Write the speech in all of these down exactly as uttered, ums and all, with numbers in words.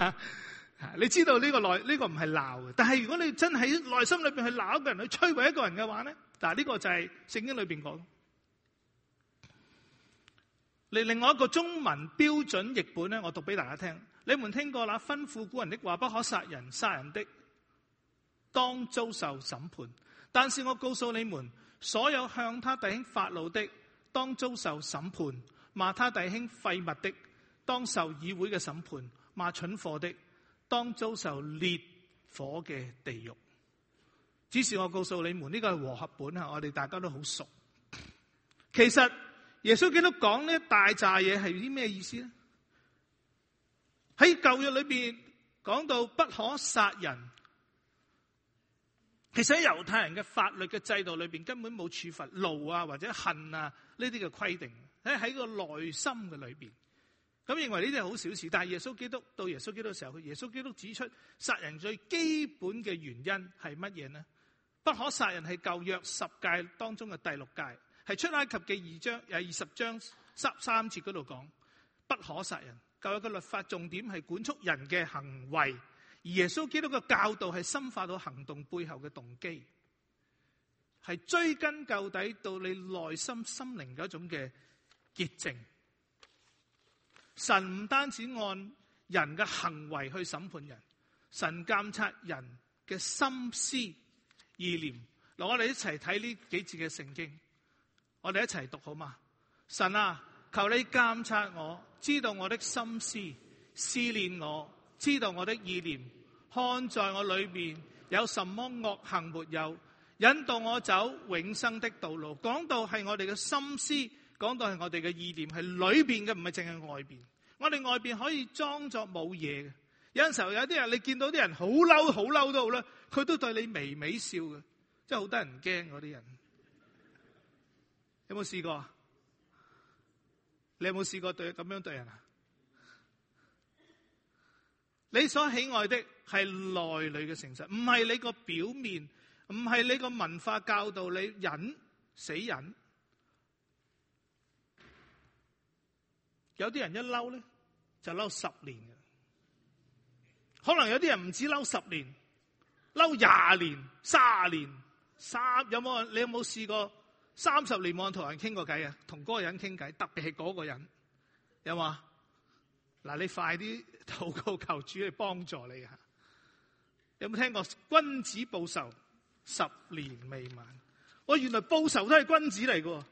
啊，你知道呢個內呢個唔係鬧嘅，但係如果你真係喺內心裏邊去鬧一個人，去摧毀一個人嘅話咧，嗱呢個就係聖經裏邊講。另另外一個中文標準譯本咧，我讀俾大家聽。你們聽過那吩咐古人的話，不可殺人，殺人的當遭受審判。但是我告訴你們，所有向他弟兄發怒的，當遭受審判；罵他弟兄廢物的，當受議會嘅審判；罵蠢貨的，當遭受烈火嘅地獄。只是我告訴你們，呢個係和合本啊，我哋大家都好熟。其實耶穌基督講呢大扎嘢係啲咩意思咧？喺舊約裏邊講到不可殺人，其實喺猶太人嘅法律嘅制度裏邊根本冇處罰怒啊或者恨啊呢啲嘅規定，喺喺個內心嘅裏邊，咁認為呢啲係好小事。但係耶穌基督到耶穌基督嘅時候，耶穌基督指出殺人最基本嘅原因係乜嘢呢？不可殺人係舊約十誡當中嘅第六誡，係出埃及嘅二章有二十章三三節嗰度講不可殺人。舊約嘅律法重點係管束人嘅行為，而耶穌基督嘅教導係深化到行動背後嘅動機，係追根究底到你內心心靈嘅一種嘅潔淨。神唔單止按人嘅行為去審判人，神監察人嘅心思意念。嗱，我哋一齊睇呢幾節嘅聖經，我哋一齊讀好嗎？神啊，求你監察我，知道我的心思，試煉我，知道我的意念，看在我裏面有什麼惡行沒有，引導我走永生的道路。講到係我哋嘅心思，講到係我哋嘅意念，係裏邊嘅，唔係淨係外邊。我哋外邊可以裝作冇嘢嘅，有陣時候有啲人你見到啲人好嬲好嬲都好啦，佢都對你微微笑嘅，真係好得人驚嗰啲人。有冇試過啊？你有冇試過對咁樣對人啊？你所喜愛的係內裏嘅誠實，唔係你個表面，唔係你個文化教導你忍死忍。有啲人一嬲咧就嬲十年嘅，可能有啲人唔止嬲十年，嬲廿年、卅年、三有冇？你有冇試過三十年冇同人傾過偈啊？同嗰個人傾偈，特別係嗰個人，有冇？嗱，你快啲禱告求主去幫助你啊！有冇聽過君子報仇，十年未晚？我原來報仇都係君子嚟嘅，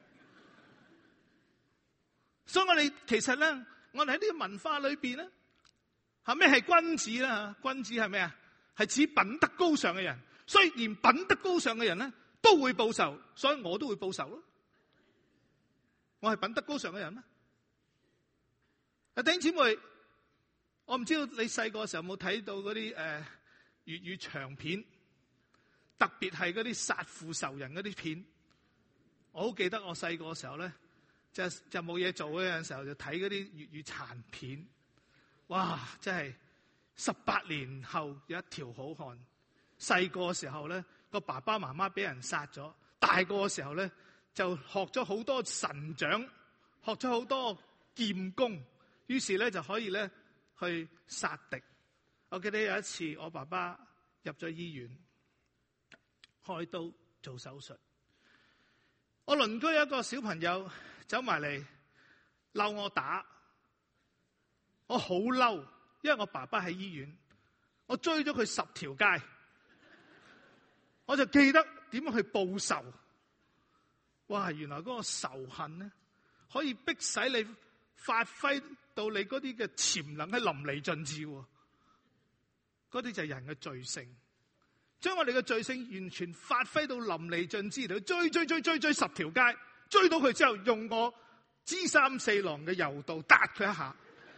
所以我哋其實咧，我哋喺呢個文化裏邊咧，係咩係君子啦？君子係咩啊？係指品德高尚嘅人，所以連品德高尚嘅人咧都會報仇，所以我都會報仇咯。我係品德高尚嘅人咩？啊，弟兄姊妹，我唔知道你細個嘅時候有冇睇到嗰啲誒粵語長片，特別係嗰啲殺父仇人嗰啲片。我好記得我細個嘅時候咧，就就冇嘢做嘅時候就睇嗰啲粵語殘片。哇！真係十八年後有一條好漢。細個嘅時候咧，個爸爸媽媽俾人殺咗；大個嘅時候咧，就學咗好多神掌，學咗好多劍功。於是咧就可以咧去殺敵。我記得有一次我爸爸入咗醫院開刀做手術，我鄰居有一個小朋友走埋嚟鬧我打，我好嬲，因為我爸爸喺醫院，我追咗佢十條街，我就記得點樣去報仇。哇！原來嗰個仇恨咧可以逼使你發揮到你嗰啲嘅潛能係淋漓盡致，嗰啲就係人嘅罪性，將我哋嘅罪性完全發揮到淋漓盡致，嚟追追追追追十條街，追到佢之後，用我姿三四郎嘅柔道打佢一下。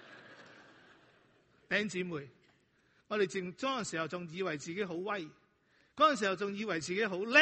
弟兄姊妹，我哋正嗰陣時候仲以為自己好威，嗰陣時候仲以為自己好叻。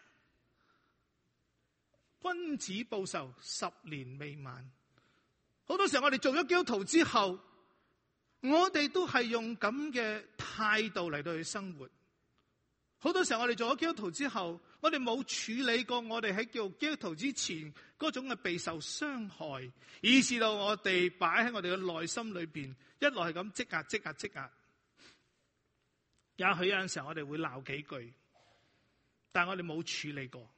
君子報仇，十年未晚。好多時候我哋做咗基督徒之後，我哋都係用咁嘅態度嚟到去生活。好多時候我哋做咗基督徒之後， 我哋冇處理過我哋喺叫基督徒之前嗰種嘅備受傷害，以致到我哋擺喺我哋嘅內心裏邊，一路係咁積壓積壓積壓。也許有陣時候我哋會鬧幾句，但係我哋冇處理過。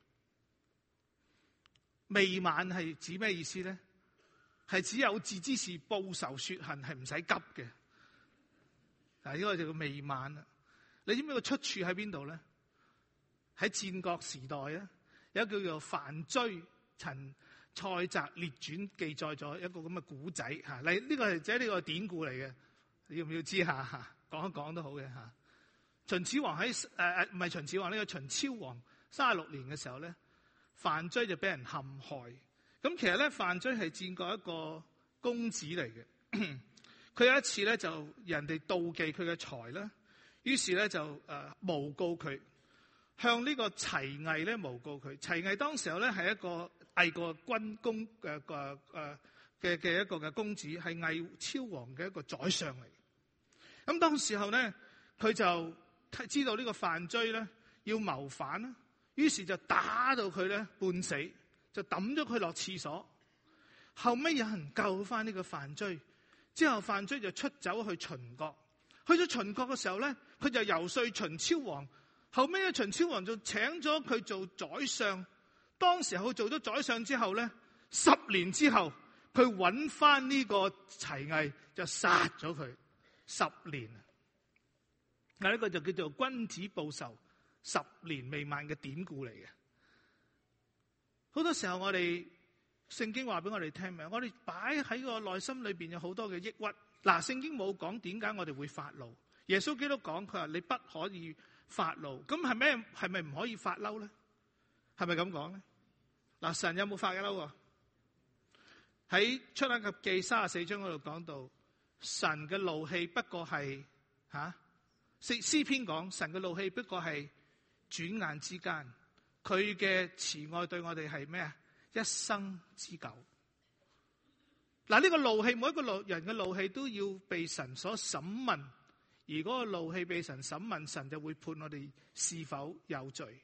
未晚係指咩意思咧？係指有志之士報仇雪恨，係唔使急嘅。嗱，呢個就叫未晚啦。你知唔知個出處喺邊度咧？喺戰國時代啊，有一個叫做范雎陳蔡澤列傳記載咗一個咁嘅古仔吓。你呢個係即係呢個典故嚟嘅，你要唔要知下吓？講一講都好嘅吓。秦始皇喺誒誒唔係秦始皇呢個秦昭王三十六年嘅時候咧，范雎就俾人陷害。咁其實咧，范雎係戰國一個公子嚟嘅。佢有一次咧，就人哋妒忌佢嘅才啦，於是咧就誒誣告佢，向呢個齊魏咧誣告佢。齊魏當時候咧係一個魏國軍公嘅誒誒嘅嘅一個嘅公子，係魏昭王嘅一個宰相嚟。咁當時候咧，佢就知道呢個范雎咧要謀反啦，於是就打到佢咧半死，就抌咗佢落廁所。後尾有人救翻呢個范雎。之後范雎就出走去秦國，去咗秦國嘅時候咧，佢就游說秦昭王。後尾咧，秦昭王就請咗佢做宰相。當時佢做咗宰相之後咧，十年之後，佢揾翻呢個齊魏，就殺咗佢十年。嗱，呢個就叫做君子報仇，十年未晚嘅典故嚟嘅。好多時候我哋。聖經話俾我哋聽咩？我哋擺喺個內心裏邊有好多嘅抑鬱。嗱，聖經冇講點解我哋會發怒。耶穌基督講，佢話你不可以發怒。咁係咩？係咪唔可以發嬲咧？係咪咁講咧？嗱，神有冇發嬲啊？喺出埃及記三十四章嗰度講到，神嘅怒氣不過係吓詩詩篇講，神嘅怒氣不過係轉眼之間，佢嘅慈愛對我哋係咩啊？一生之久。嗱，呢個怒氣，每一個人嘅怒氣都要被神所審問，而嗰個怒氣被神審問，神就會判我哋是否有罪。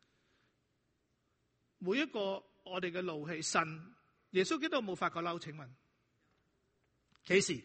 每一個我哋嘅怒氣，神耶穌基督有冇發過嬲？請問幾時？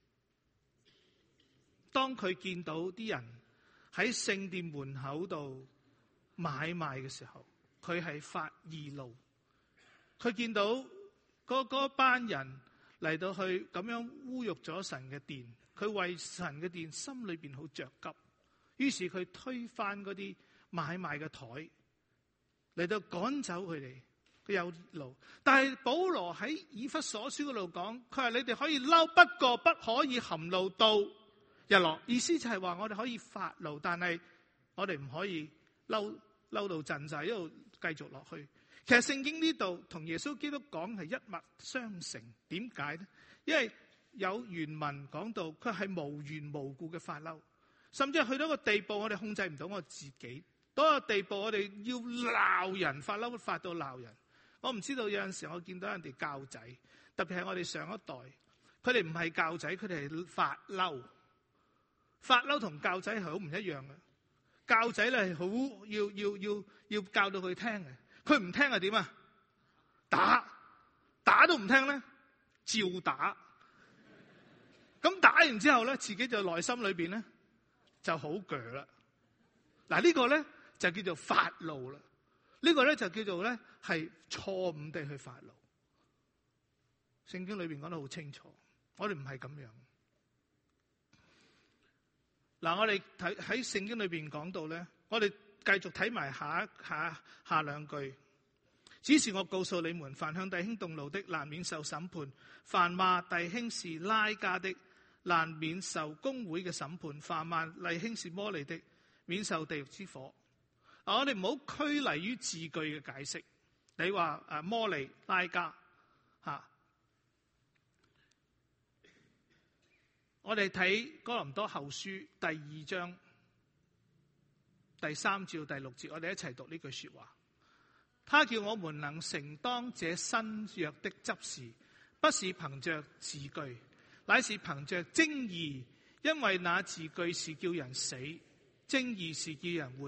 當佢見到啲人喺聖殿門口度買賣嘅時候，佢係發義怒。佢見到嗰嗰班人嚟到去咁樣侮辱咗神嘅殿，佢為神嘅殿心裏邊好着急，於是佢推翻嗰啲買賣嘅台嚟到趕走佢哋，佢有怒。但係保羅喺以弗所書嗰度講，佢話你哋可以嬲，不過不可以含怒到日落。意思就係話我哋可以發怒，但係我哋唔可以嬲嬲到震晒，一路繼續落去。其實聖經呢度同耶穌基督講係一脈相承，點解呢？因為有原文講到佢係無緣無故嘅發嬲，甚至係去到一個地步，我哋控制唔到我自己。到一個地步，我哋要鬧人發嬲，發到鬧人。我唔知道有陣時我見到人哋教仔，特別係我哋上一代，佢哋唔係教仔，佢哋係發嬲。發嬲同教仔係好唔一樣嘅。教仔咧係好要要要要教到佢聽嘅。佢唔聽係點啊？打打都唔聽咧，照打。咁打完之後咧，自己就內心裏邊咧就好鋸啦。嗱，呢個咧就叫做發怒啦。呢個咧就叫做咧係錯誤地去發怒。聖經裏邊講得好清楚，我哋唔係咁樣。嗱，我哋睇喺聖經裏邊講到咧，我哋。繼續睇埋下下下兩句，只是我告訴你們，凡向弟兄動怒的，難免受審判；凡罵弟兄是拉加的，難免受公會嘅審判；凡罵弟兄是魔利的，免受地獄之火。啊，我哋唔好拘泥於字句嘅解釋。你話誒魔利拉加吓，我哋睇哥林多後書第二章。第三至第六節，我哋一齊讀呢句說話。他叫我們能承當這新約的執事，不是憑着字句，乃是憑着正義。因為那字句是叫人死，正義是叫人活。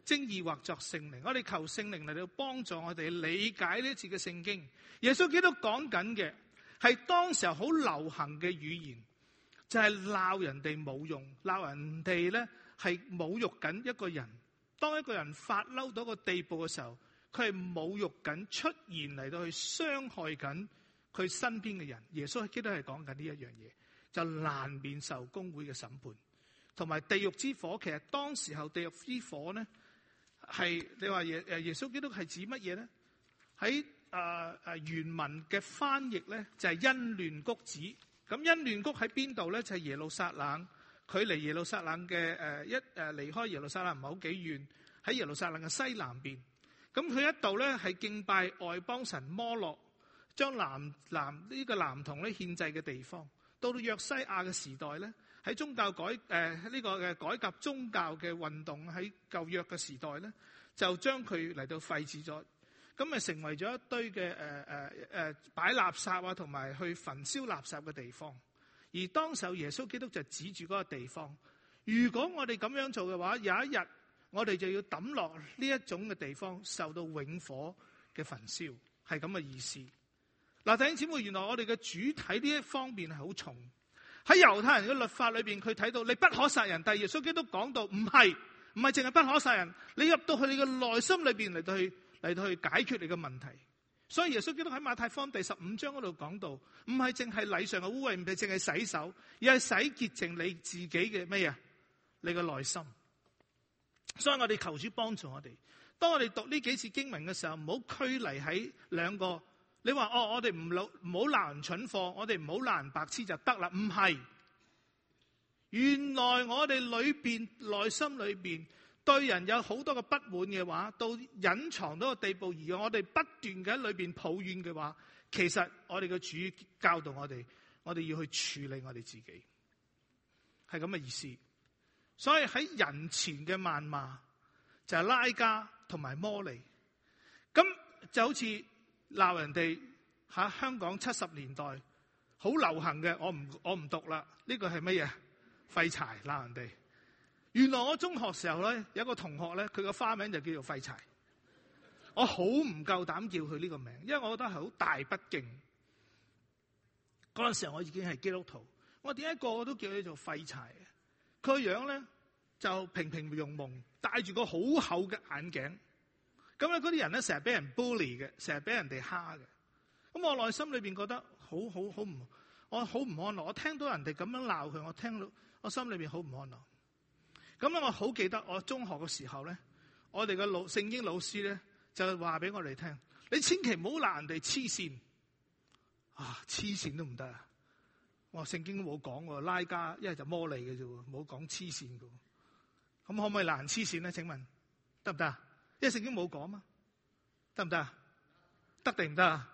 精意或作聖靈。我哋求聖靈嚟到幫助我哋理解呢一次嘅聖經。耶穌基督講緊嘅係當時候好流行嘅語言，就係鬧人哋冇用，鬧人哋咧係侮辱緊一個人。當一個人發嬲到個地步嘅時候，佢係侮辱緊，出現嚟到去傷害緊佢身邊嘅人。耶穌基督係講緊呢一樣嘢，就難免受公會嘅審判，同埋地獄之火。其實當時候地獄之火咧，係你話耶誒耶穌基督係指乜嘢咧？喺誒誒原文嘅翻譯咧就係欣嫩谷子。咁欣嫩谷喺邊度咧？就係耶路撒冷，距離耶路撒冷嘅誒一誒離開耶路撒冷唔係好幾遠，喺耶路撒冷嘅西南邊。咁佢一度咧係敬拜外邦神摩洛，將男男呢個男童咧獻祭嘅地方。到到約西亞嘅時代咧，喺宗教改誒呢、呃這個嘅改革宗教嘅運動喺舊約嘅時代咧，就將佢嚟到廢止咗，咁咪成為咗一堆嘅誒誒誒擺垃圾啊，同埋去焚燒垃圾嘅地方。而當時耶穌基督就指住嗰個地方，如果我哋咁樣做嘅話，有一日我哋就要抌落呢一種嘅地方，受到永火嘅焚燒，係咁嘅意思。嗱，弟兄姊妹，原來我哋嘅主體呢一方面係好重。喺猶太人嘅律法裏邊，佢睇到你不可殺人，但係耶穌基督講到唔係，唔係淨係不可殺人，你入到去你嘅內心裏邊嚟到去嚟到去解決你嘅問題。所以耶穌基督喺馬太福音第十五章嗰度講到，唔係淨係禮上嘅污穢，唔係淨係洗手，而係洗潔淨你自己嘅咩啊？你嘅內心。所以我哋求主幫助我哋。當我哋讀呢幾次經文嘅時候，唔好拘泥喺兩個。你話哦，我哋唔老唔好鬧人蠢貨，我哋唔好鬧人白痴就得啦？唔係，原來我哋裏邊內心裏邊對人有好多嘅不滿嘅話，到隱藏到個地步，而我哋不斷嘅喺裏邊抱怨嘅話，其實我哋嘅主教導我哋，我哋要去處理我哋自己，係咁嘅意思。所以喺人前嘅謾罵就係拉加同埋摩利，咁就好似。鬧人哋喺香港七十年代好流行嘅，我唔我唔讀啦。呢個係乜嘢？廢柴鬧人哋。原來我中學時候咧，有一個同學咧，佢個花名就叫做廢柴。我好唔夠膽叫佢呢個名，因為我覺得係好大不敬。嗰陣時候我已經係基督徒，我點解個個都叫佢做廢柴？佢個樣咧就平平庸庸，戴住個好厚嘅眼鏡。咁咧，嗰啲人咧成日俾人 bully 嘅，成日俾人哋蝦嘅。咁我內心裏邊覺得好好好唔，我好唔安樂。我聽到人哋咁樣鬧佢，我聽到我心裏邊好唔安樂。咁咧，我好記得我中學嘅時候咧，我哋嘅老聖經老師咧就話俾我哋聽：你千祈唔好鬧人哋黐線啊！黐線都唔得啊！我聖經都冇講喎，拉加一係就摩利嘅啫喎，冇講黐線嘅。咁可唔可以鬧人黐線咧？請問得唔得啊？因為聖經冇講嘛，得唔得啊？得定唔得啊？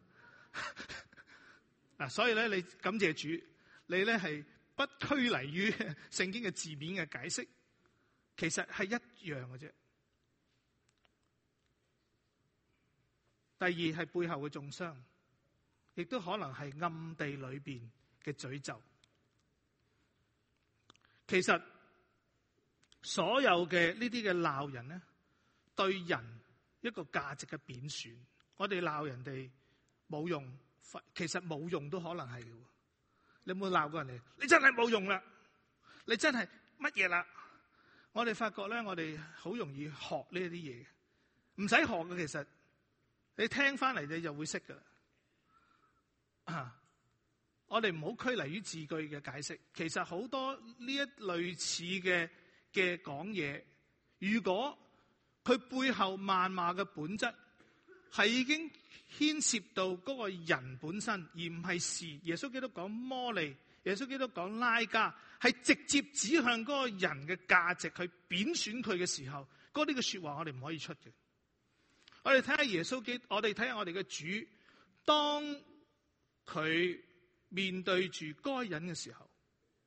嗱，所以咧，你感謝主，你咧係不拘泥於聖經嘅字面嘅解釋，其實係一樣嘅啫。第二係背後嘅中傷，亦都可能係暗地裏邊嘅詛咒。其實所有嘅呢啲嘅鬧人咧，對人一個價值嘅貶損，我哋鬧人哋冇用，其實冇用都可能係嘅。你有冇鬧過人哋？你真係冇用啦！你真係乜嘢啦？我哋發覺咧，我哋好容易學呢一啲嘢，唔使學嘅。其實你聽翻嚟你就會識噶啦。啊，我哋唔好拘泥於字句嘅解釋。其實好多呢一類似嘅嘅講嘢，如果佢背後謾罵嘅本質係已經牽涉到嗰個人本身，而唔係事。耶穌基督講摩利，耶穌基督講拉加，係直接指向嗰個人嘅價值去貶損佢嘅時候，嗰啲嘅說話我哋唔可以出嘅。我哋睇下耶穌基督，我哋睇下我哋嘅主，當佢面對住該人嘅時候，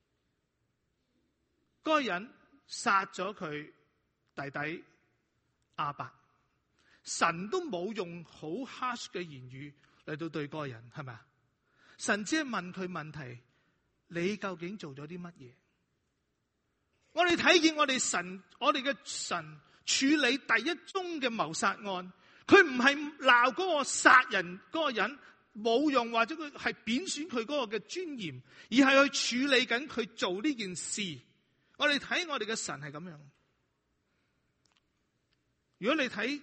該人殺咗佢弟弟亞伯，神都冇用好 harsh 嘅言語嚟到對嗰個人，係咪啊？神只係問佢問題：你究竟做咗啲乜嘢？我哋睇見我哋神，我哋嘅神處理第一宗嘅謀殺案，佢唔係鬧嗰個殺人嗰個人冇用，或者佢係貶損佢嗰個嘅尊嚴，而係去處理緊佢做呢件事。我哋睇我哋嘅神係咁樣。如果你睇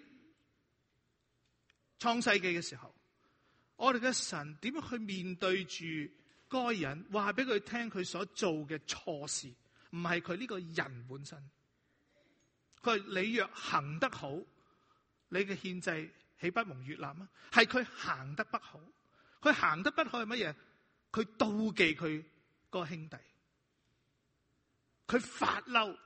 創世記嘅時候，我哋嘅神點樣去面對住該人，話俾佢聽佢所做嘅錯事，唔係佢呢個人本身。佢話你若行得好，你嘅獻祭豈不蒙悅納啊？係佢行得不好，佢行得不好係乜嘢？佢妒忌佢個兄弟，佢發嬲，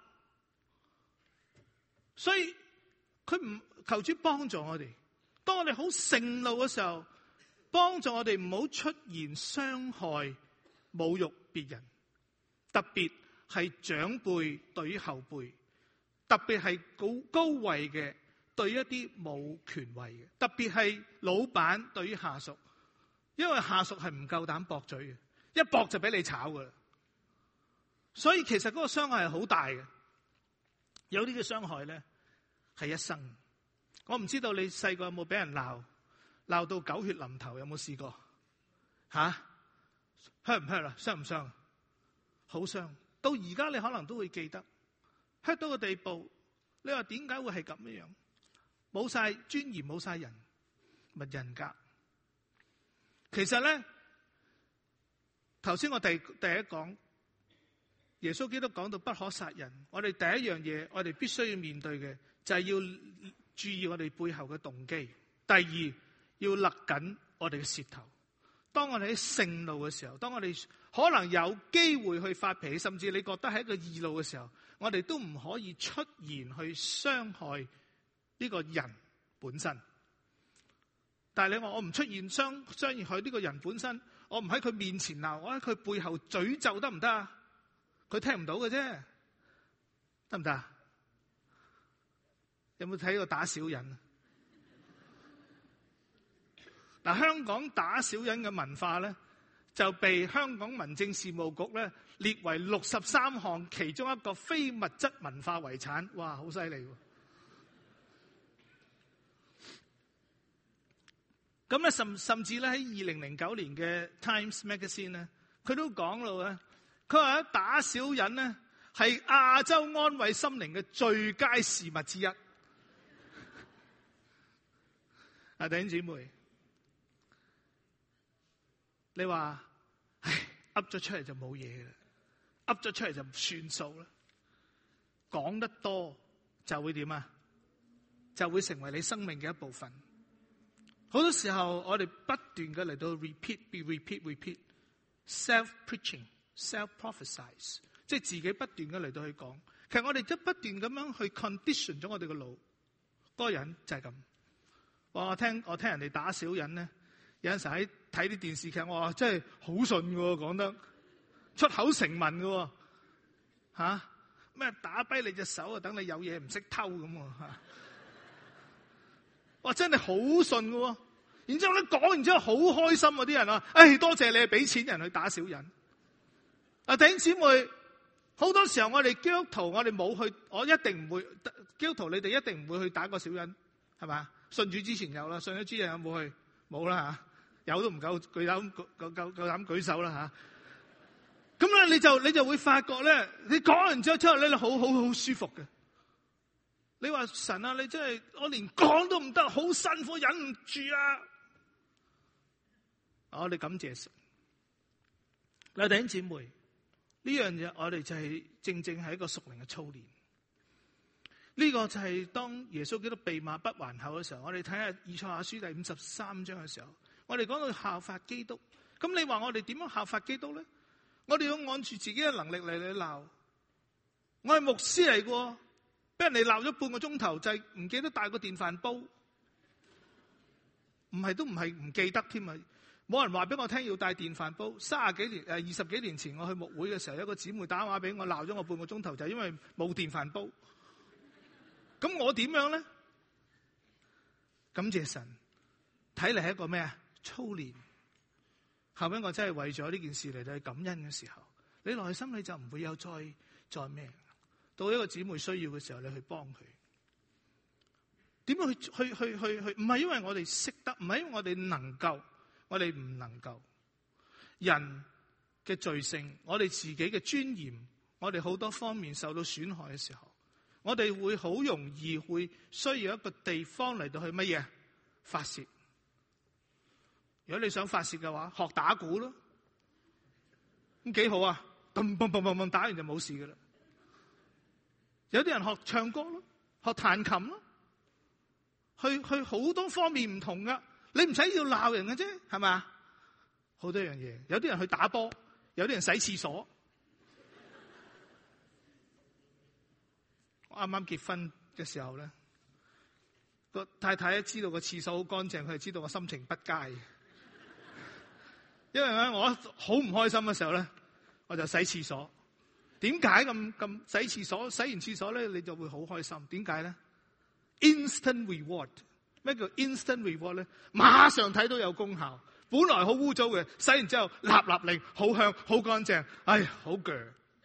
所以佢唔求主幫助我哋。當我哋好盛怒嘅時候，幫助我哋唔好出現傷害、侮辱別人，特別係長輩對於後輩，特別係高高位嘅對一啲冇權位嘅，特別係老闆對於下屬，因為下屬係唔夠膽駁嘴嘅，一駁就俾你炒噶啦。所以其實嗰個傷害係好大嘅，有啲嘅傷害咧係一生。我唔知道你細個有冇俾人鬧，鬧到狗血淋頭，有冇試過？吓，hurt 唔 hurt 啊？傷唔傷？好傷。到而家你可能都會記得 hurt 到個地步，你話點解會係咁樣？冇晒尊嚴，冇晒人物人格。其實咧，頭先我第第一講，耶穌基督講到不可殺人，我哋第一樣嘢，我哋必須要面對嘅就係要注意我哋背後嘅動機。第二，要勒緊我哋嘅舌頭。當我哋喺盛怒嘅時候，當我哋可能有機會去發脾氣，甚至你覺得係一個易怒嘅時候，我哋都唔可以出言去傷害呢個人本身。但係你話我唔出現傷傷害呢個人本身，我唔喺佢面前鬧，我喺佢背後詛咒得唔得啊？佢聽唔到嘅啫，得唔得啊？有冇睇過打小人？嗱，香港打小人嘅文化咧，就被香港民政事務局咧列為六十三項其中一個非物質文化遺產。哇，好犀利喎！咁咧，甚甚至咧喺二零零九年嘅 Times Magazine 咧，佢都講到咧，佢話打小人咧係亞洲安慰心靈嘅最佳事物之一。啊，弟兄姊妹，你話唉，噏咗出嚟就冇嘢啦，噏咗出嚟就唔算數啦。講得多就會點啊？就會成為你生命嘅一部分。好多時候我哋不斷嘅嚟到 repeat，be repeat repeat，self preaching，self prophesize， 即係自己不斷嘅嚟到去講。其實我哋都不斷咁樣去 condition 咗我哋嘅腦。嗰個人就係咁。我聽我聽人哋打小人咧，有陣時喺睇啲電視劇，我話真係好順嘅喎，講得出口成文嘅喎，吓咩打跛你隻手啊，等你有嘢唔識偷咁喎，哇真係好順嘅喎。然之後咧講完之後好開心啊，啲人話，誒多謝你俾錢人去打小人。啊弟兄姊妹，好多時候我哋基督徒我哋冇去，我一定唔會基督徒，你哋一定唔會去打個小人，係嘛？信主之前有啦，信咗主人有冇去？冇啦吓，有都唔夠舉膽夠夠夠膽舉手啦吓。咁咧你就你就會發覺咧，你講完之後之後咧，你好好好舒服嘅。你話神啊，你真係我連講都唔得，好辛苦，忍唔住啊！我哋感謝神。嗱，弟兄姊妹，呢樣嘢我哋就係正正係一個屬靈嘅操練。呢個就係當耶穌基督被罵不還口嘅時候，我哋睇下以賽亞書第五十三章嘅時候，我哋講到效法基督。咁你話我哋點樣效法基督咧？我哋要按住自己嘅能力嚟嚟鬧。我係牧師嚟嘅，俾人哋鬧咗半個鐘頭，就係唔記得帶個電飯煲。唔係都唔係唔記得添啊！冇人話俾我聽要帶電飯煲。三十幾年誒，二十幾年前我去牧會嘅時候，有一個姊妹打電話俾我，鬧咗我半個鐘頭，就係因為冇電飯煲。咁我點樣咧？感謝神，睇嚟係一個咩啊？操練。後尾我真係為咗呢件事嚟到去感恩嘅時候，你內心你就唔會有再再咩。到一個姊妹需要嘅時候，你去幫佢。 點樣去去去去去？唔係因為我哋識得，唔係因為我哋能夠，我哋唔能夠。人嘅罪性，我哋自己嘅尊嚴，我哋好多方面受到損害嘅時候，我哋會好容易會需要一個地方嚟到去乜嘢發洩。如果你想發洩嘅話，學打鼓咯，咁幾好啊！嘣嘣嘣嘣嘣打完就冇事噶啦。有啲人學唱歌咯，學彈琴咯，去去好多方面唔同噶。你唔使要鬧人嘅啫，係咪？好多樣嘢。有啲人去打波，有啲人洗廁所。我啱啱結婚嘅時候咧，個太太一知道個廁所好乾淨，佢就知道我心情不佳。因為咧，我好唔開心嘅時候咧，我就洗廁所。點解咁咁洗廁所？洗完廁所咧，你就會好開心。點解咧 ？Instant reward。咩叫 instant reward 咧？馬上睇到有功效。本來好污糟嘅，洗完之後立立令，好香，好乾淨。哎呀，好鋸。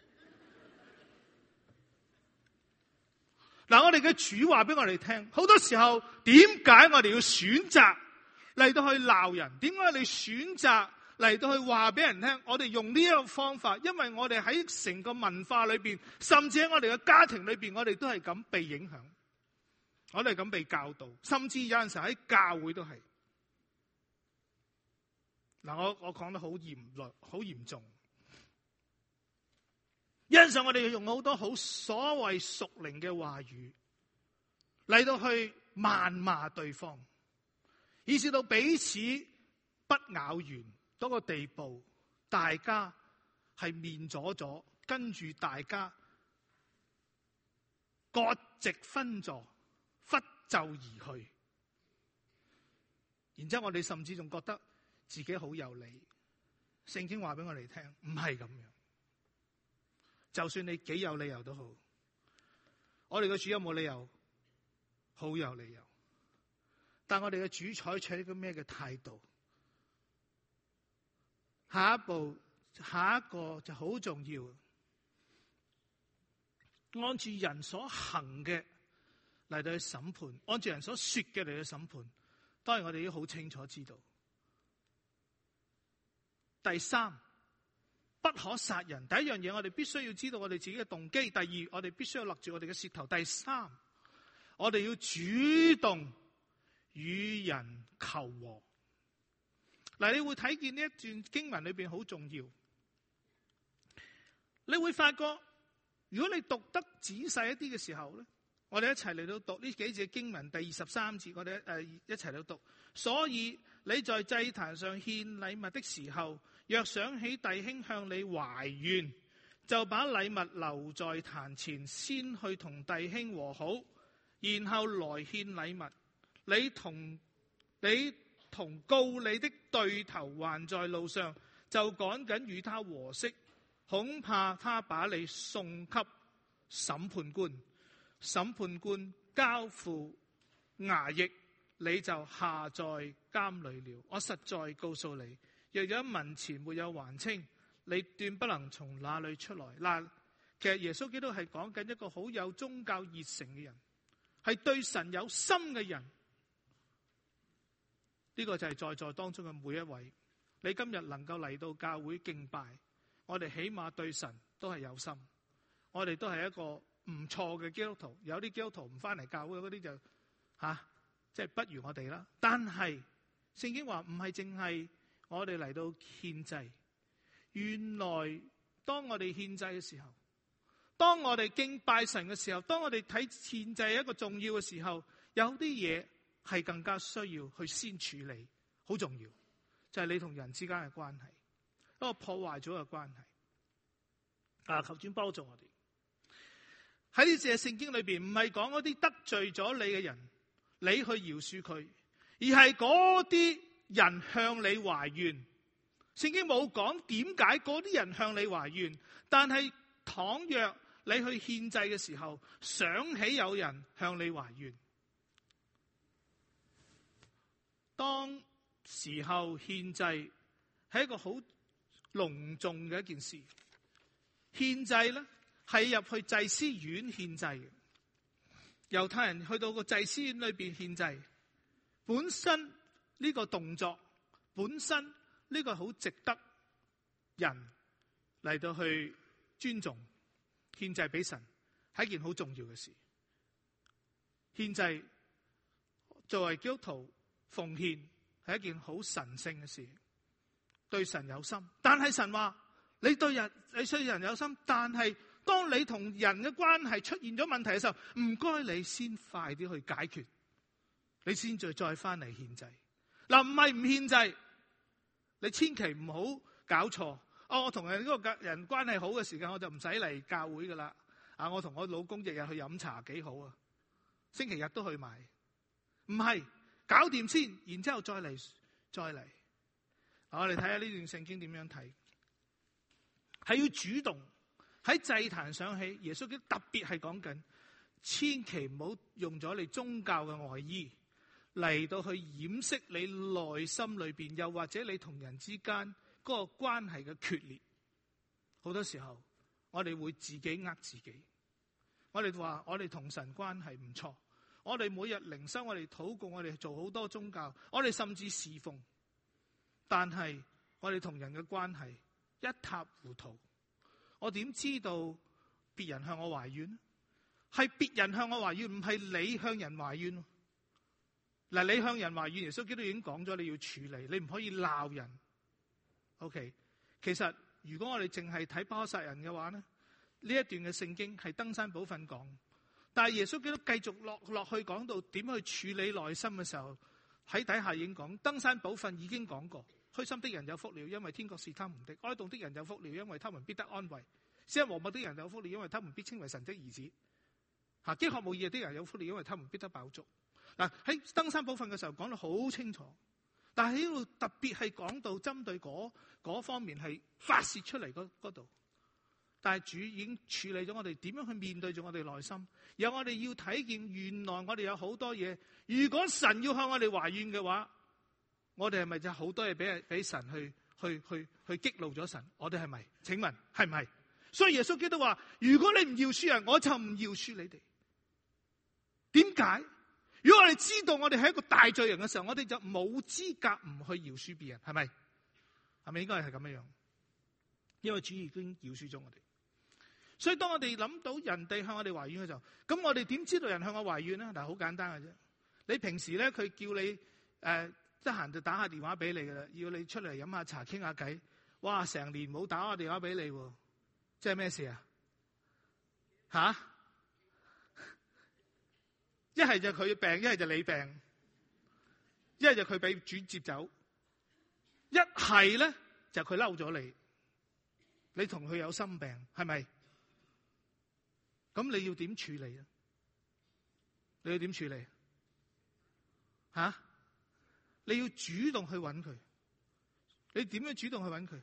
嗱，我哋嘅主話俾我哋聽，好多時候點解我哋要選擇嚟到去鬧人？點解你選擇嚟到去話俾人聽？我哋用呢一個方法，因為我哋喺成個文化裏邊，甚至喺我哋嘅家庭裏邊，我哋都係咁被影響，我哋係咁被教導，甚至有陣時喺教會都係。嗱，我我講得好嚴厲，好嚴重。有陣時我哋要用好多好所謂屬靈嘅話語嚟到去謾罵對方，以至到彼此不咬完嗰個地步，大家係面阻阻，跟住大家各席分坐，拂袖而去。然之後我哋甚至仲覺得自己好有理。聖經話俾我哋聽，唔係咁樣。就算你幾有理由都好，我哋嘅主有冇理由？好有理由。但我哋嘅主採取一個咩嘅態度？下一步，下一個就好重要。按住人所行嘅嚟到去審判，按住人所說嘅嚟到去審判。當然我哋都好清楚知道。第三，不可殺人。第一樣嘢，我哋必須要知道我哋自己嘅動機。第二，我哋必須要勒住我哋嘅舌頭。第三，我哋要主動與人求和。嗱，你會睇見呢一段經文裏邊好重要。你會發覺，如果你讀得仔細一啲嘅時候咧，我哋一齊嚟到讀呢幾節經文，第二十三節，我哋誒一齊嚟讀。所以你在祭壇上獻禮物的時候，若想起弟兄向你懷怨，就把禮物留在壇前，先去同弟兄和好，然後來獻禮物。你同你同告你的對頭還在路上，就趕緊與他和息，恐怕他把你送給審判官，審判官交付衙役，你就下在監裏了。我實在告訴你，若有一文錢沒有還清，你斷不能從那裏出來。嗱，其實耶穌基督係講緊一個好有宗教熱誠嘅人，係對神有心嘅人。呢個就係在座當中嘅每一位。你今日能夠嚟到教會敬拜，我哋起碼對神都係有心。我哋都係一個唔錯嘅基督徒。有啲基督徒唔翻嚟教會嗰啲就吓，即係不如我哋啦。但係聖經話唔係淨係我哋嚟到獻祭。原來當我哋獻祭嘅時候，當我哋敬拜神嘅時候，當我哋睇獻祭一個重要嘅時候，有啲嘢係更加需要去先處理，好重要，就係你同人之間嘅關係，一個破壞咗嘅關係。啊，求主幫助我哋喺呢節聖經裏邊，唔係講嗰啲得罪咗你嘅人，你去饒恕佢，而係嗰啲人向你懷怨。聖經冇講點解嗰啲人向你懷怨，但係倘若你去獻祭嘅時候，想起有人向你懷怨，當時候獻祭係一個好隆重嘅一件事。獻祭咧係入去祭司院獻祭嘅， 猶太人去到個祭司院裏邊獻祭，本身呢個動作，本身呢個好值得人嚟到去尊重，獻祭俾神係一件好重要嘅事。獻祭作為基督徒奉獻係一件好神聖嘅事，對神有心。但係神話你對人你對人有心，但係當你同人嘅關係出現咗問題嘅時候，唔該你先快啲去解決，你先再再翻嚟獻祭。嗱，唔係唔獻祭，你千祈唔好搞錯。哦，我同人嗰個人關係好嘅時間，我就唔使嚟教會噶啦。啊，我同我老公日日去飲茶幾好啊，星期日都去埋。唔係，搞掂先，然之後再嚟再嚟。我哋睇下呢段聖經點樣睇，係要主動喺祭壇上起。耶穌基督特別係講緊，千祈唔好用咗你宗教嘅外衣嚟到去掩飾你內心裏邊，又或者你同人之間嗰個關係嘅決裂。好多時候我哋會自己呃自己，我哋話我哋同神關係唔錯，我哋每日靈修，我哋禱告，我哋做好多宗教，我哋甚至侍奉，但係我哋同人嘅關係一塌糊塗。我點知道別人向我懷怨？係別人向我懷怨，唔係你向人懷怨。嗱，你向人懷怨，耶穌基督已經講咗你要處理，你唔可以鬧人。OK， 其實如果我哋淨係睇不可殺人嘅話呢，呢一段嘅聖經係登山寶訓講，但係耶穌基督繼續落落去講到點去處理內心嘅時候，喺底下已經講，登山寶訓已經講過，虛心的人有福了，因為天國是他們的；哀慟的人有福了，因為他們必得安慰；使人和睦的人有福了，因為他們必稱為神的兒子；吓，飢渴慕義的人有福了，因為他們必得飽足。嗱，喺登山寶訓嘅時候講得好清楚，但係呢度特別係講到針對嗰嗰方面係發洩出嚟嗰嗰度。但係主已經處理咗我哋點樣去面對住我哋內心，有我哋要睇見原來我哋有好多嘢。如果神要向我哋懷怨嘅話，我哋係咪就好多嘢俾俾神去去去去激怒咗神？我哋係咪？請問係唔係？所以耶穌基督話：如果你唔饒恕人，我就唔饒恕你哋。點解？如果我哋知道我哋係一個大罪人嘅時候，我哋就冇資格唔去饒恕別人，係咪？係咪應該係咁樣樣？因為主已經饒恕咗我哋。所以當我哋諗到人哋向我哋懷怨嘅時候，咁我哋點知道人向我懷怨呢？嗱，好簡單嘅啫。你平時咧，佢叫你誒得閒就打下電話俾你噶啦，要你出嚟飲下茶傾下偈。哇，成年冇打個電話俾你，即係咩事啊？吓？一係就佢病，一係就你病，一係就佢俾主接走，一係咧就佢嬲咗你，你同佢有心病，係咪？咁你要點處理啊？你要點處理？吓、啊？你要主動去揾佢。你點樣主動去揾佢？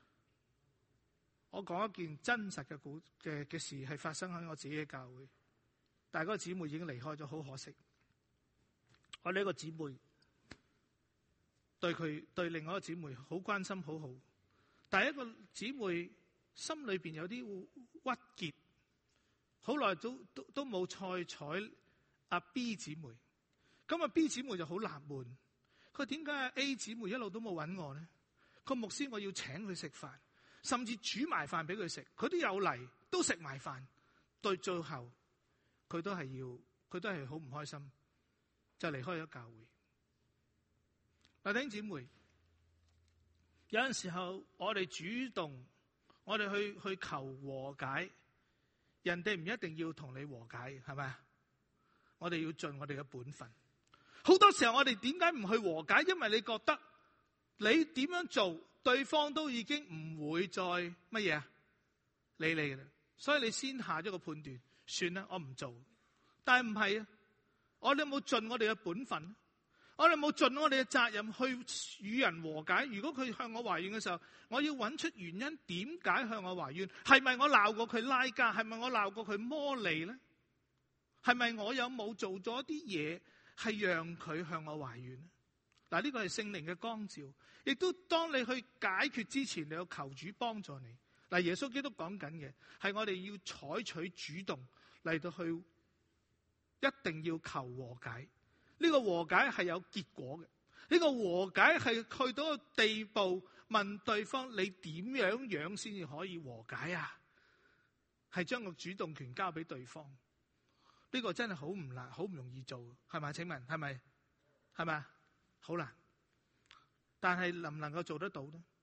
我講一件真實嘅故嘅嘅事，係發生喺我自己嘅教會。但係嗰個姊妹已經離開咗，好可惜。我哋一個姊妹對佢對另外一個姊妹好關心，好好。但係一個姊妹心裏邊有啲鬱結。好耐都都都冇再睬阿 B 姊妹，咁阿 B 姊妹就好納悶，佢點解阿 A 姊妹一路都冇揾我呢？個牧師我要請佢食飯，甚至煮埋飯俾佢食，佢都有嚟，都食埋飯，對最後佢都係要，佢都係好唔開心，就離開咗教會。嗱，弟兄姊妹，有陣時候我哋主動，我哋去去求和解。人哋唔一定要同你和解，係咪啊？我哋要盡我哋嘅本分。好多時候我哋點解唔去和解？因為你覺得你點樣做，對方都已經唔會再乜嘢啊理你嘅啦。所以你先下咗個判斷，算啦，我唔做。但係唔係啊？我哋有冇盡我哋嘅本分？我哋有冇盡我哋嘅責任去與人和解？如果佢向我懷怨嘅時候，我要揾出原因，點解向我懷怨？係咪我鬧過佢拉架？係咪我鬧過佢魔利咧？係咪我有冇做咗啲嘢係讓佢向我懷怨咧？嗱，呢個係聖靈嘅光照，亦都當你去解決之前，你要求主幫助你。嗱，耶穌基督講緊嘅係我哋要採取主動嚟到去一定要求和解。呢個和解係有結果嘅。呢個和解係去到個地步，問對方你點樣樣先至可以和解啊？係將個主動權交俾對方。呢個真係好唔難，好唔容易做，係咪？請問係咪？係咪？好難。但係能唔能夠做得到呢？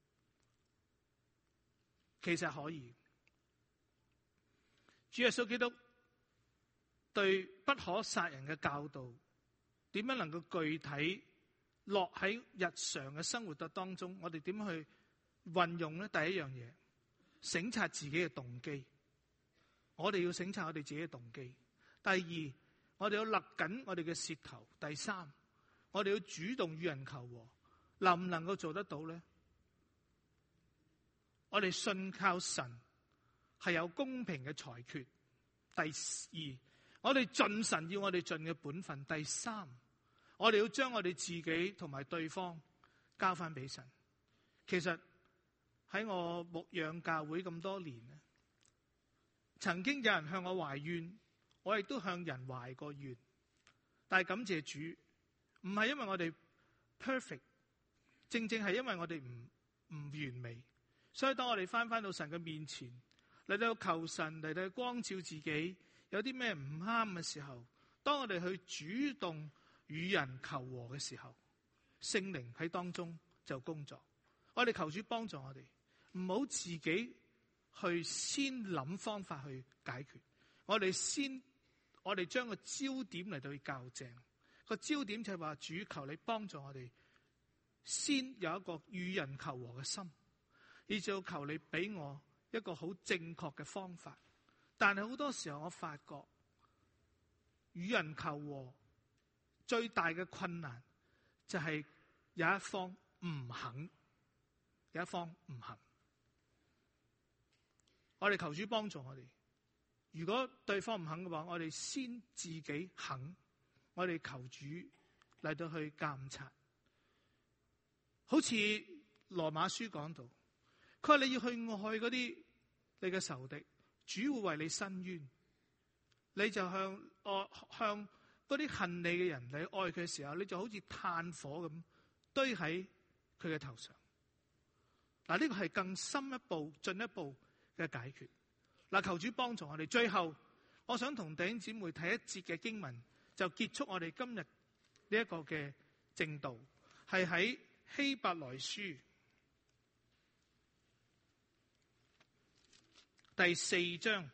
其實可以。主耶穌基督對不可殺人嘅教導，點樣能夠具體落喺日常嘅生活當中？我哋點去運用呢？第一樣嘢，省察自己嘅動機。我哋要省察我哋自己嘅動機。第二，我哋要勒緊我哋嘅舌頭。第三，我哋要主動與人求和。能唔能夠做得到呢？我哋信靠神係有公平嘅裁決。第二，我哋盡神要我哋盡嘅本分。第三，我哋要將我哋自己同埋對方交翻俾神。其實喺我牧養教會咁多年，曾經有人向我懷怨，我亦都向人懷過怨。但係感謝主，唔係因為我哋 perfect， 正正係因為我哋唔唔完美。所以當我哋翻翻到神嘅面前，嚟到求神，嚟到光照自己，有啲咩唔啱嘅時候，當我哋去主動與人求和嘅時候，聖靈喺當中就工作。我哋求主幫助我哋，唔好自己去先諗方法去解決。我哋先，我哋將個焦點嚟到去校正。個焦點就係話，主求你幫助我哋，先有一個與人求和嘅心。而就求你俾我一個好正確嘅方法。但係好多時候我發覺與人求和最大嘅困難就係有一方唔肯，有一方唔肯。我哋求主幫助我哋。如果對方唔肯嘅話，我哋先自己肯。我哋求主嚟到去監察。好似羅馬書講到，佢話你要去愛嗰啲你嘅仇敵，主會為你伸冤。你就向愛向嗰啲恨你嘅人，你愛佢嘅時候，你就好似炭火咁堆喺佢嘅頭上。嗱，呢個係更深一步、進一步嘅解決。嗱，求主幫助我哋。最後，我想同弟兄姊妹睇一節嘅經文，就結束我哋今日呢一個嘅正道，係喺希伯來書第四章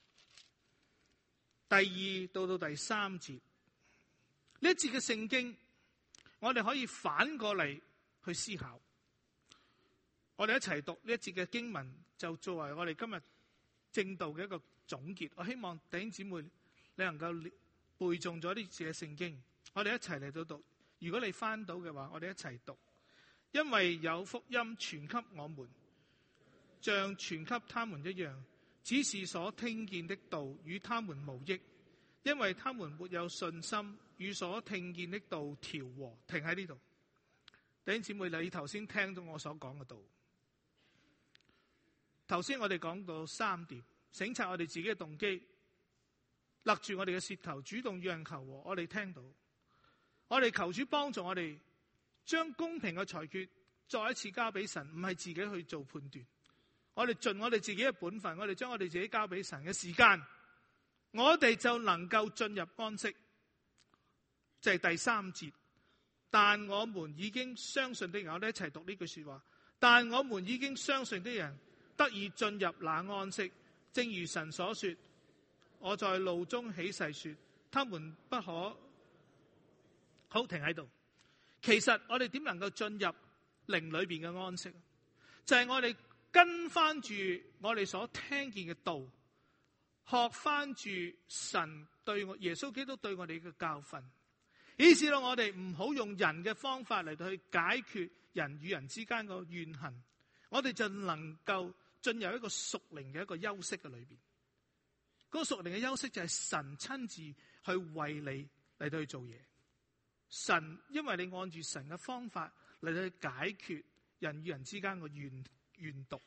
第二到到第三節。呢一節嘅聖經，我哋可以反過嚟去思考。我哋一齊讀呢一節嘅經文，就作為我哋今日正道嘅一個總結。我希望弟兄姊妹你能夠背誦咗呢節嘅聖經，我哋一齊嚟到讀。如果你翻到嘅話，我哋一齊讀。因為有福音傳給我們，像傳給他們一樣，只是所聽見的道與他們無益，因為他們沒有信心與所聽見的道調和。停喺呢度。弟兄姊妹，你頭先聽到我所講嘅道。頭先我哋講到三點：省察我哋自己嘅動機，勒住我哋嘅舌頭，主動與人求和。我哋聽到，我哋求主幫助我哋，將公平嘅裁決再一次交俾神，唔係自己去做判斷。我哋盡我哋自己嘅本分，我哋將我哋自己交俾神嘅時間，我哋就能夠進入安息。就係第三節。但我們已經相信的人，我哋一齊讀呢句說話。但我們已經相信的人得以進入那安息，正如神所說：我在怒中起誓說，他們不可。好，停喺度。其實我哋點能夠進入靈裏邊嘅安息？就係、是、我哋跟翻住我哋所聽見嘅道，學翻住神對我耶穌基督對我哋嘅教訓，以致到我哋唔好用人嘅方法嚟到去解決人與人之間個怨恨，我哋就能夠進入一個屬靈嘅一個休息嘅裏邊。嗰、那個屬靈嘅休息就係神親自去為你嚟到去做嘢。神因為你按住神嘅方法嚟到去解決人與人之間嘅怨怨毒，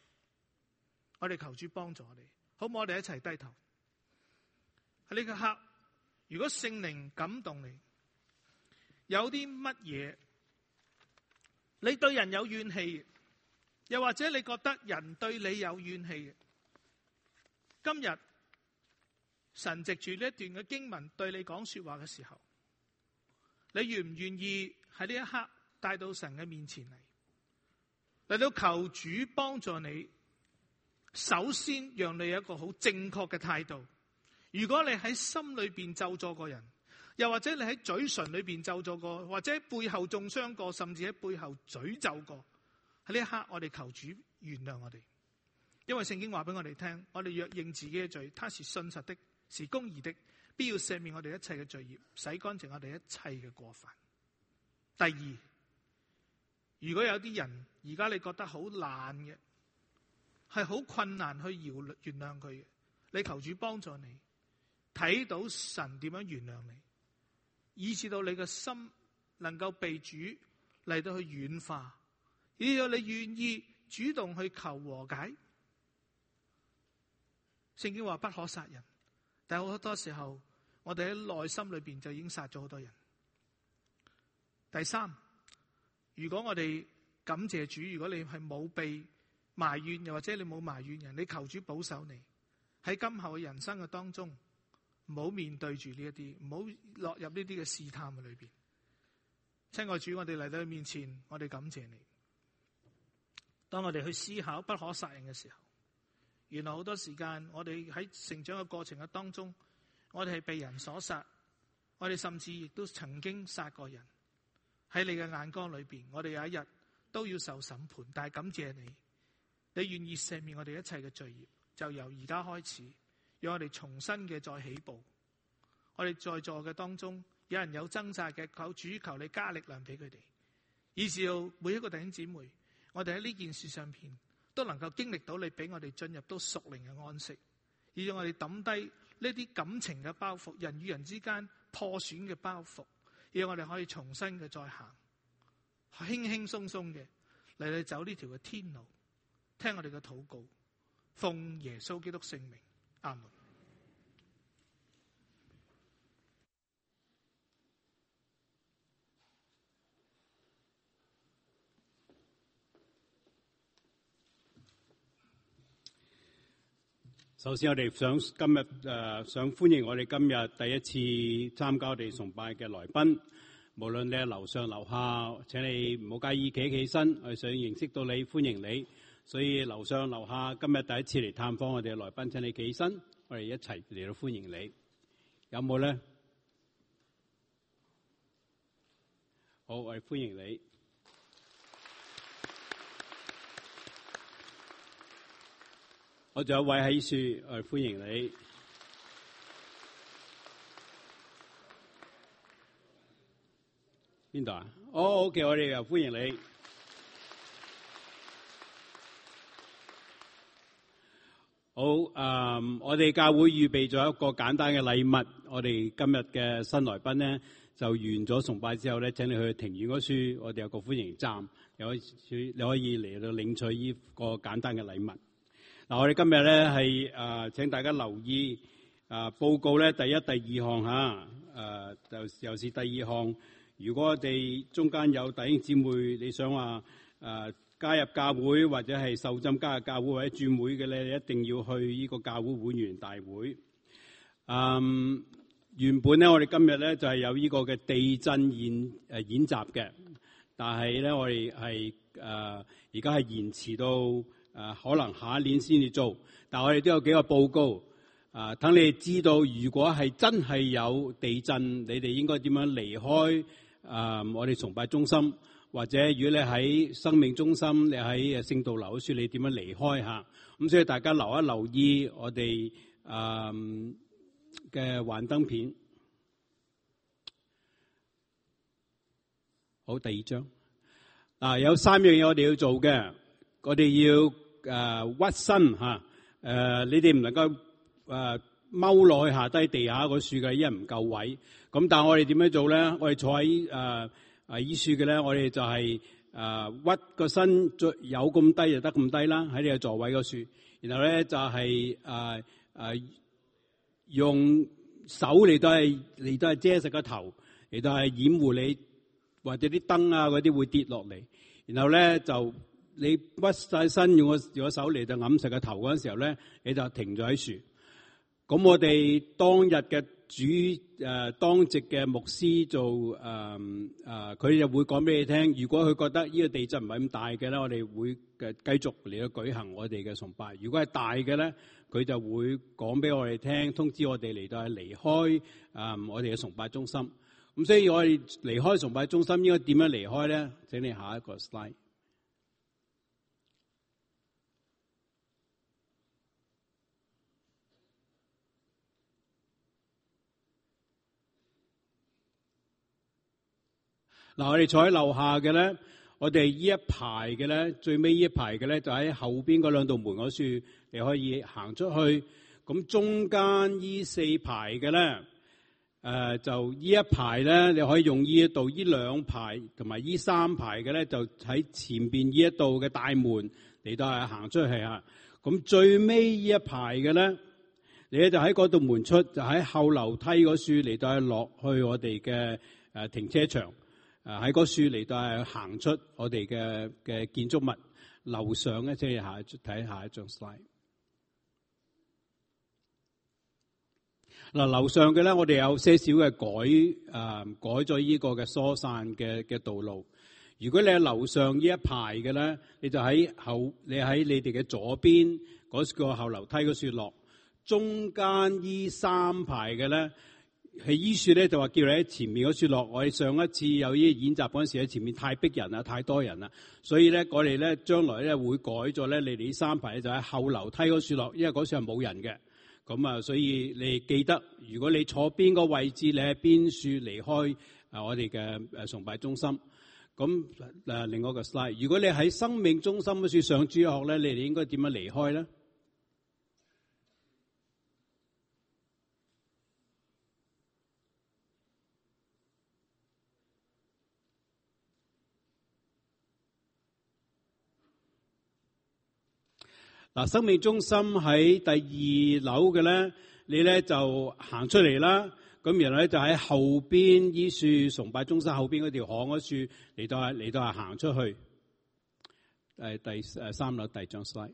我哋求主幫助我哋，好唔好？我哋一齊低頭喺呢個刻， 如果聖靈感動你，有啲乜嘢你對人有怨氣，又或者你覺得人對你有怨氣，今日神藉住呢一段嘅經文對你講說話嘅時候，你願唔願意喺呢一刻帶到神嘅面前嚟，嚟到求主幫助你？首先讓你有一個好正確嘅態度。如果你喺心裏邊咒詛過人，又或者你喺嘴唇裏邊咒詛過，或者喺背後中傷過，甚至喺背後詛咒過，喺呢一刻我哋求主原諒我哋。因為聖經話俾我哋聽，我哋若認自己嘅罪，他是信實的，是公義的，必要赦免我哋一切嘅罪孽，洗乾淨我哋一切嘅過犯。第二，如果有啲人而家你覺得好懶嘅，係好困難去饒原諒佢嘅，你求主幫助你睇到神點樣原諒你，以致到你嘅心能夠被主嚟到去軟化，以至你願意主動去求和解。聖經話不可殺人，但係好多時候我哋喺內心裏邊就已經殺咗好多人。第三，如果我哋感謝主，如果你係冇被埋怨，又或者你冇埋怨人，你求主保守你喺今後嘅人生嘅當中，唔好面對住呢一啲，唔好落入呢啲嘅試探嘅裏邊。親愛主，我哋嚟到你面前，我哋感謝你。當我哋去思考不可殺人嘅時候，原來好多時間我哋喺成長嘅過程嘅當中，我哋係被人所殺，我哋甚至亦都曾經殺過人。喺你嘅眼光裏邊，我哋有一日都要受審判，但係感謝你，你願意赦免我哋一切嘅罪孽，就由而家開始，讓我哋重新嘅再起步。我哋在座嘅當中，有人有掙扎嘅，求主求你加力量俾佢哋，以至到每一個弟兄姊妹，我哋喺呢件事上邊都能夠經歷到你俾我哋進入到屬靈嘅安息，以至我哋抌低呢啲感情嘅包袱，人與人之間破損嘅包袱，讓我哋可以重新嘅再行，輕輕鬆鬆嘅嚟嚟走呢條嘅天路。聽我哋嘅禱告，奉耶穌基督聖名，阿門。 首先，我哋想今日誒、呃、想歡迎我哋今日第一次參加我哋崇拜嘅來賓。無論你係樓上樓下，請你唔好介意企起身，我哋想認識到你，歡迎你。所以樓上樓下今日第一次嚟探訪我哋嘅來賓，請你企起身，我哋一齊嚟到歡迎你。有冇咧？好，我哋歡迎你。我仲有位喺樹，我哋歡迎你。邊度啊？哦，OK，我哋又歡迎你。好，誒、嗯，我哋教會預備咗一個簡單嘅禮物。我哋今日嘅新來賓咧，就完咗崇拜之後咧，請你去庭院嗰處，我哋有個歡迎站，你可以你可以嚟到領取呢個簡單嘅禮物。嗱，我哋今日咧係誒，請大家留意誒、呃、報告咧，第一、第二項嚇，誒就又是第二項。如果我哋中間有弟兄姊妹，你想話誒、呃、加入教會或者係受浸加入教會或者轉會嘅咧，你一定要去呢個教會會員大會。嗯，原本咧我哋今日咧就係有呢個嘅地震演誒演習嘅，但係咧我哋係誒而家係延遲到。誒、呃，可能下一年先至做，但係我哋都有幾個報告，啊、呃，等你哋知道，如果係真係有地震，你哋應該點樣離開啊、呃？我哋崇拜中心，或者如果你喺生命中心，你喺聖道樓書，你點樣離開吓？咁所以大家留一留意我哋啊嘅幻燈片。好，第二張，嗱、呃，有三樣嘢我哋要做嘅。我哋要誒、呃、屈身嚇，誒、呃、你哋唔能夠誒踎落去下低地下嗰樹嘅，因為唔夠位。咁但係我哋點樣做咧？我哋坐喺誒誒依樹嘅咧，我哋就係、是、誒、呃、屈個身，有咁低就得咁低啦，喺你嘅座位嗰樹。然後咧就係誒誒用手嚟到係嚟到係遮實個頭，嚟到係掩護你，或者啲燈啊嗰啲會跌落嚟。然後咧就你屈晒身，用個用個手嚟到揞實個頭嗰陣時候咧，你就停咗喺樹。咁我哋當日嘅主誒、呃、當值嘅牧師做誒誒，佢、呃、就會講俾你聽。如果佢覺得呢個地震唔係咁大嘅咧，我哋會嘅繼續嚟到舉行我哋嘅崇拜。如果係大嘅咧，佢就會講俾我哋聽，通知我哋嚟到係離開誒、呃、我哋嘅崇拜中心。咁所以我哋離開崇拜中心應該點樣離開咧？請你下一個 slide。嗱，我哋坐喺樓下嘅咧，我哋呢一排嘅咧，最尾呢一排嘅咧，就喺後邊嗰兩道門嗰處，你可以行出去。咁中間呢四排嘅咧，誒、呃、就呢一排咧，你可以用呢一度呢兩排同埋呢三排嘅咧，就喺前邊呢一度嘅大門嚟到係行出去啊。咁最尾呢一排嘅咧，你咧就喺嗰度門出，就喺後樓梯嗰處嚟到係落去我哋嘅誒停車場。誒喺嗰樹嚟到係行出我哋嘅嘅建築物樓上咧，即係下睇下一張 slide。嗱，樓上嘅咧，我哋有些少嘅改誒、呃、改咗呢個嘅疏散嘅嘅道路。如果你喺樓上呢一排嘅咧，你就喺後你喺你哋嘅左邊嗰個後樓梯嗰樹落，中間呢三排嘅咧。喺醫樹咧就話叫你喺前面嗰處落。我哋上一次有呢啲演習嗰陣時喺前面太逼人啦，太多人啦，所以咧我哋咧將來咧會改咗咧，你哋呢三排就喺後樓梯嗰處落，因為嗰處係冇人嘅。咁啊，所以你記得，如果你坐邊個位置，你喺邊處離開啊我哋嘅誒崇拜中心。咁誒另外一個 slide， 如果你喺生命中心嗰處上主日學咧，你哋應該點樣離開咧？嗱，生命中心喺第二樓嘅咧，你咧就行出嚟啦。咁然後咧就喺後邊依處崇拜中心後邊嗰條巷嗰處嚟到係嚟到係行出去。誒第誒三樓第二張 slide。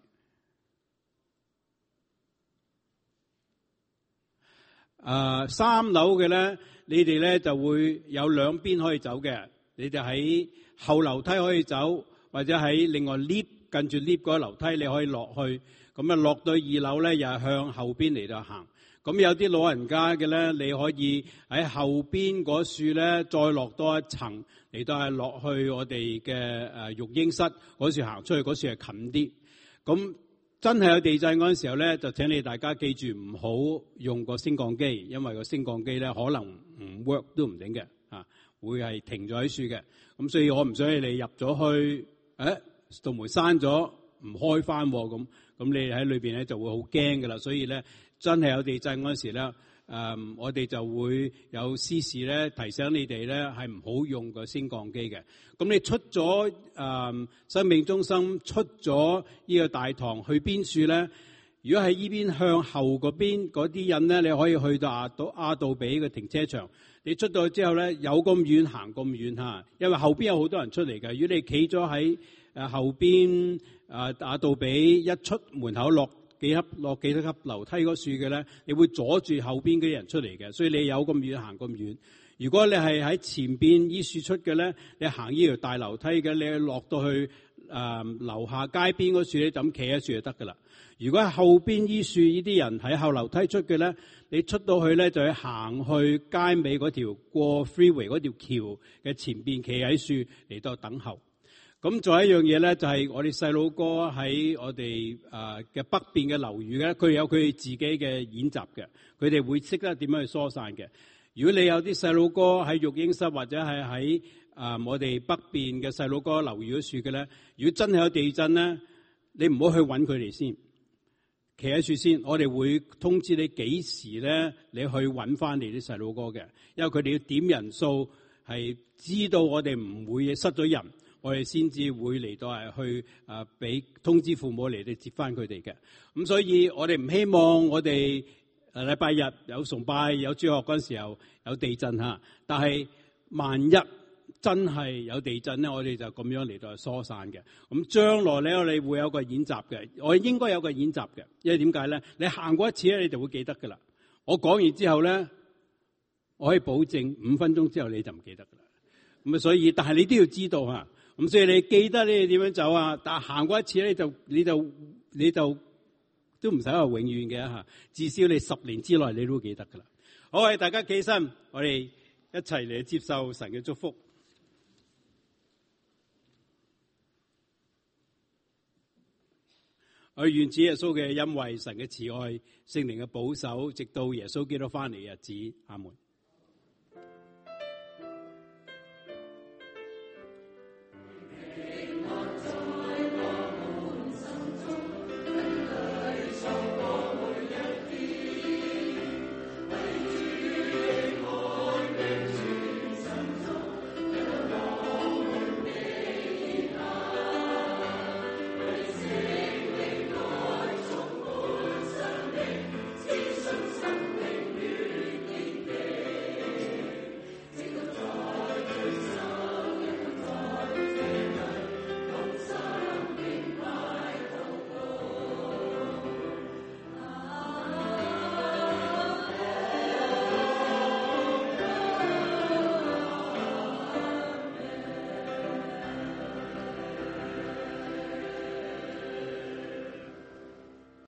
誒三樓嘅咧，你哋咧就會有兩邊可以走嘅。你哋喺後樓梯可以走，或者喺另外 lift。跟住 lift 嗰個樓梯你可以落去，咁啊落到二樓咧又係向後邊嚟到行。咁有啲老人家嘅咧，你可以喺後邊嗰處咧再落多一層嚟到係落去我哋嘅誒育嬰室嗰處行出去，嗰處係近啲。咁真係有地震嗰陣時候咧，就請你大家記住唔好用個升降機，因為個升降機咧可能唔 work 都唔定嘅，啊會係停咗喺處嘅。咁所以我唔想你哋入咗去，誒。道門閂咗唔開翻，咁咁你喺裏邊咧就會好驚噶啦。所以咧真係有地震嗰時咧，誒、嗯、我哋就會有司事咧提醒你哋咧係唔好用個升降機嘅。咁你出咗誒、嗯、生命中心，出咗呢個大堂去邊處咧？如果喺依邊向後嗰邊嗰啲人咧，你可以去到亞到亞道比嘅停車場。你出到去之後咧，有咁遠行咁遠嚇，因為後邊有好多人出嚟嘅。如果你企咗喺誒後邊誒亞道比一出門口落幾級落幾多級樓梯嗰處嘅咧，你會阻住後邊嗰啲人出嚟嘅，所以你有咁遠行咁遠。如果你係喺前邊依處出嘅咧，你行呢條大樓梯嘅，你落到去誒樓、呃、下街邊嗰處，你就咁企喺處就得噶啦。如果係後邊依處呢啲人喺後樓梯出嘅咧，你出到去咧就要行去街尾嗰條過 freeway 嗰條橋嘅前邊企喺處嚟到等候。咁仲有一樣嘢咧，就係、是、我哋細佬哥喺我哋誒嘅北邊嘅樓宇咧，佢有佢哋自己嘅演習嘅，佢哋會識得點樣去疏散嘅。如果你有啲細佬哥喺育嬰室或者係喺誒我哋北邊嘅細佬哥樓宇嗰處嘅咧，如果真係有地震咧，你唔好去揾佢哋先，企喺處先。我哋會通知你幾時咧，你去揾翻你啲細佬哥嘅，因為佢哋要點人數，係知道我哋唔會失咗人。我哋先至會嚟到係去誒俾通知父母嚟到接翻佢哋嘅。咁所以我哋唔希望我哋禮拜日有崇拜有主學嗰陣時候有地震嚇，但係萬一真係有地震咧，我哋就咁樣嚟到疏散嘅。咁將來咧，我哋會有個演習嘅，我哋應該有個演習嘅，因為點解咧？你行過一次咧，你就會記得噶啦。我講完之後咧，我可以保證五分鐘之後你就唔記得噶啦。咁啊，所以但係你都要知道嚇，咁所以你記得你哋點樣走啊？但係行過一次咧，就你就你就都唔使話永遠嘅嚇，至少你十年之內你都記得噶啦。好，我哋大家企起身，我哋一齊嚟接受神嘅祝福。我願主耶穌嘅恩惠、神嘅慈愛、聖靈嘅保守，直到耶穌基督翻嚟嘅日子。阿門。